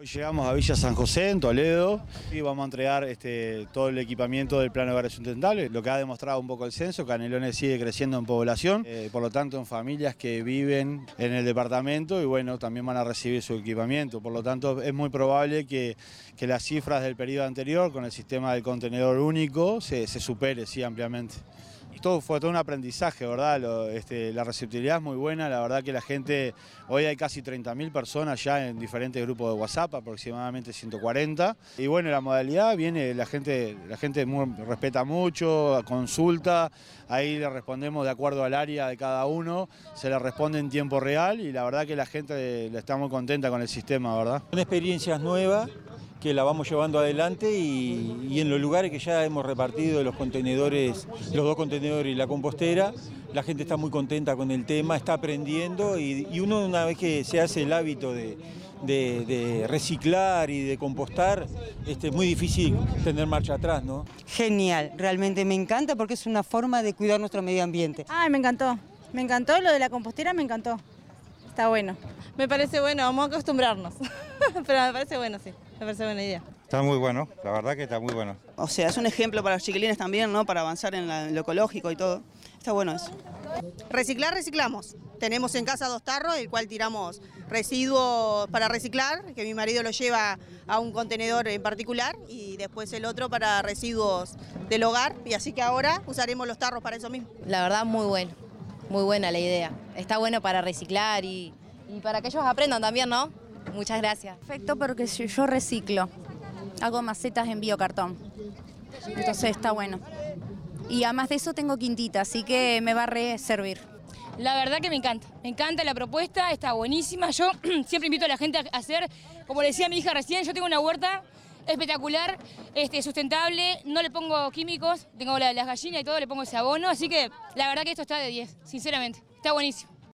Hoy llegamos a Villa San José, en Toledo, y vamos a entregar todo el equipamiento del Plan de Hogares Sustentables, lo que ha demostrado un poco el censo. Canelones sigue creciendo en población, por lo tanto en familias que viven en el departamento y bueno, también van a recibir su equipamiento. Por lo tanto es muy probable que las cifras del periodo anterior con el sistema del contenedor único se supere, sí, ampliamente. Fue todo un aprendizaje, ¿verdad? La receptividad es muy buena, la verdad que la gente, hoy hay casi 30.000 personas ya en diferentes grupos de WhatsApp, aproximadamente 140. Y bueno, la modalidad viene, la gente respeta mucho, consulta, ahí le respondemos de acuerdo al área de cada uno, se le responde en tiempo real y la verdad que la gente está muy contenta con el sistema, ¿verdad? Son experiencias nuevas que la vamos llevando adelante y en los lugares que ya hemos repartido los contenedores, los 2 contenedores y la compostera, la gente está muy contenta con el tema, está aprendiendo y uno una vez que se hace el hábito de reciclar y de compostar, es muy difícil tener marcha atrás, ¿no? Genial, realmente me encanta porque es una forma de cuidar nuestro medio ambiente. Ay, me encantó lo de la compostera, me encantó, está bueno. Me parece bueno, vamos a acostumbrarnos, pero me parece bueno, sí, me parece buena idea. Está muy bueno, la verdad que está muy bueno. O sea, es un ejemplo para los chiquilines también, ¿no? Para avanzar en lo ecológico y todo. Está bueno eso. Reciclar, reciclamos. Tenemos en casa 2 tarros, el cual tiramos residuos para reciclar, que mi marido lo lleva a un contenedor en particular, y después el otro para residuos del hogar, y así que ahora usaremos los tarros para eso mismo. La verdad, muy bueno, muy buena la idea. Está bueno para reciclar y para que ellos aprendan también, ¿no? Muchas gracias. Perfecto, porque yo reciclo. Hago macetas en biocartón. Entonces está bueno. Y además de eso tengo quintita, así que me va a re servir. La verdad que me encanta la propuesta, está buenísima. Yo siempre invito a la gente a hacer, como le decía a mi hija recién, yo tengo una huerta espectacular, sustentable, no le pongo químicos, tengo las gallinas y todo, le pongo ese abono, así que la verdad que esto está de 10, sinceramente, está buenísimo.